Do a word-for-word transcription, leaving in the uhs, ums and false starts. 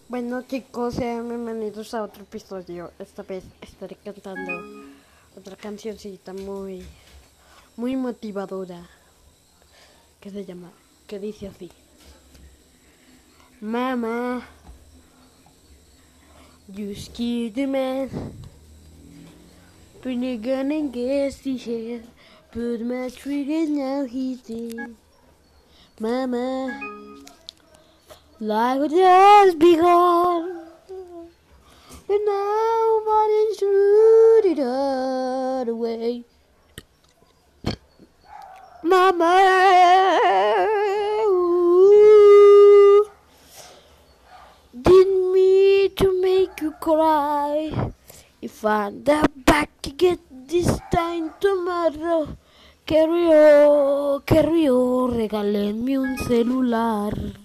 Bueno chicos, sean bienvenidos a otro episodio. Esta vez estaré cantando otra cancioncita muy, muy motivadora que se llama, que dice así: Mama, you scared the man, put a gun against his head, put my trigger, now he's dead. Mama, life would just be gone, but nobody's rooted all the way. Mama, ooh, didn't mean to make you cry. If I'm back again this time tomorrow, carry on, carry on, regálenme un celular.